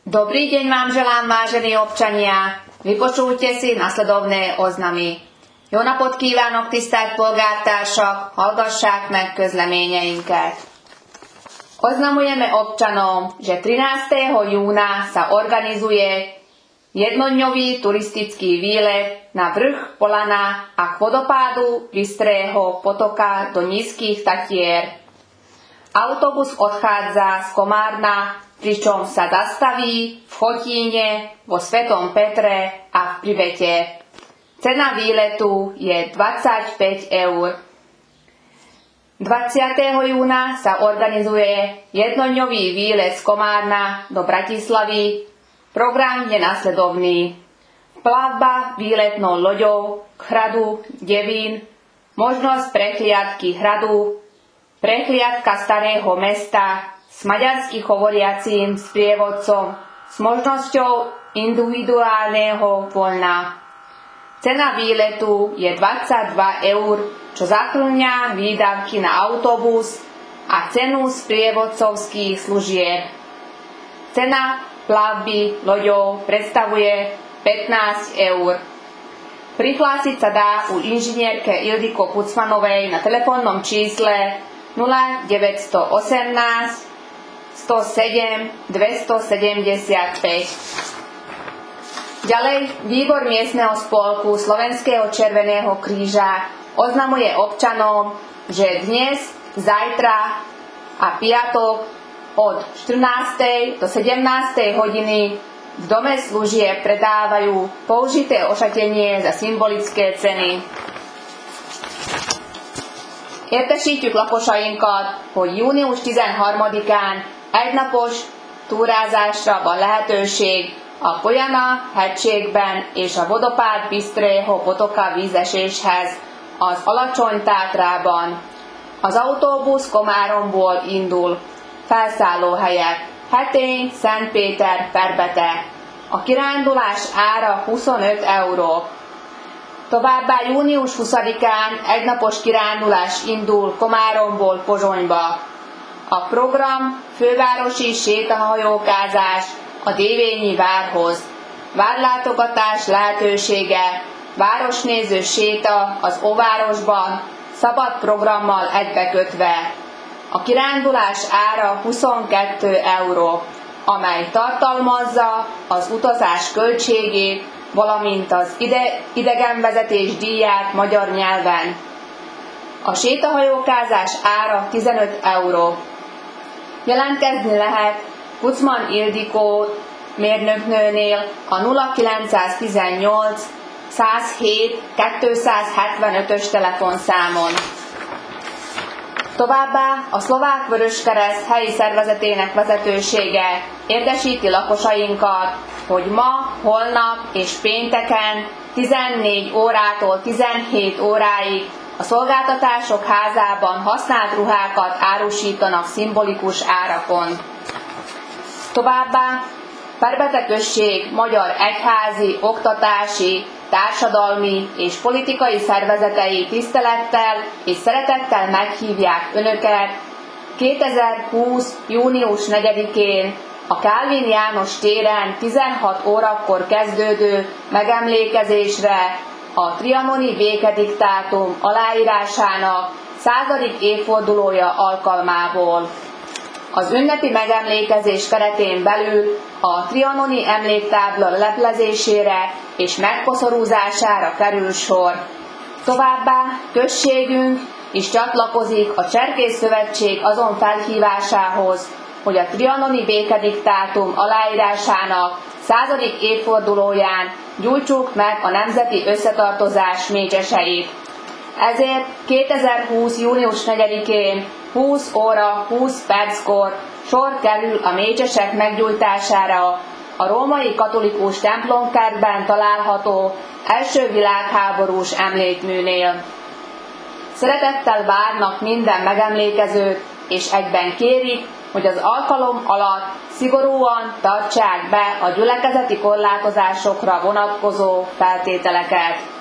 Dobrý deň vám želám, vážení občania. Vypočujte si nasledovné oznamy. Jó napot kívánok, tisztelt polgártársak, hallgassák meg közleményeinket. Oznamujeme občanom, že 13. júna sa organizuje jednodňový turistický výlet na vrch Polana a k vodopádu Bystrého potoka do Nízkych Tatier. Autobus odchádza z Komárna, pričom sa zastaví v Chotíne, vo Svetom Petre a v Privete. Cena výletu je 25 eur. 20. júna sa organizuje jednodňový výlet z Komárna do Bratislavy. Program je nasledovný. Plavba výletnou loďou k hradu Devín, možnosť prehliadky hradu, prehliadka Starého mesta s maďarsky hovoriacím sprievodcom s možnosťou individuálneho voľna. Cena výletu je 22 eur, čo zahrňa výdavky na autobus a cenu sprievodcovských služieb. Cena plavby loďou predstavuje 15 eur. Prihlásiť sa dá u inžinierke Ildiko Pucmanovej na telefónnom čísle 0918 107 275. Ďalej, výbor miestneho spolku Slovenského červeného kríža oznamuje občanom, že dnes, zajtra a piatok od 14. do 17. hodiny v dome služieb predávajú použité ošatenie za symbolické ceny. Értesítjük lakosainkat, hogy június 13-án egynapos túrázásra van lehetőség a Poljana hegységben és a vodopád Bystrého potoka vízeséshez az Alacsony Tátrában. Az autóbusz Komáromból indul. Felszállóhelyek: Hetény, Szentpéter, Perbete. A kirándulás ára 25 euró. Továbbá június 20-án egynapos kirándulás indul Komáromból Pozsonyba. A program fővárosi sétahajókázás a Dévényi várhoz, várlátogatás lehetősége, városnéző séta az óvárosban, szabad programmal egybekötve. A kirándulás ára 22 euró, amely tartalmazza az utazás költségét, valamint az idegenvezetés díját magyar nyelven. A sétahajókázás ára 15 euró. Jelentkezni lehet Pucman Ildikó mérnöknőnél a 0918 107 275-ös telefonszámon. Továbbá a Szlovák Vöröskereszt helyi szervezetének vezetősége értesíti lakosainkat, hogy ma, holnap és pénteken 14 órától 17 óráig a Szolgáltatások Házában használt ruhákat árusítanak szimbolikus árakon. Továbbá Perbete község magyar egyházi, oktatási, társadalmi és politikai szervezetei tisztelettel és szeretettel meghívják Önöket 2020. június 4-én a Kálvin János téren 16 órakor kezdődő megemlékezésre a trianoni békediktátum aláírásának 100. évfordulója alkalmából. Az ünnepi megemlékezés keretén belül a trianoni emléktábla leleplezésére és megkoszorúzására kerül sor. Továbbá községünk is csatlakozik a Cserkész Szövetség azon felhívásához, hogy a trianoni békediktátum aláírásának 100. évfordulóján gyújtsuk meg a nemzeti összetartozás mécseseit. Ezért 2020. június 4-én 20 óra 20 perckor sor kerül a mécsesek meggyújtására a római katolikus templomkertben található első világháborús emlékműnél. Szeretettel várnak minden megemlékezőt, és egyben kérik, hogy az alkalom alatt szigorúan tartsák be a gyülekezeti korlátozásokra vonatkozó feltételeket.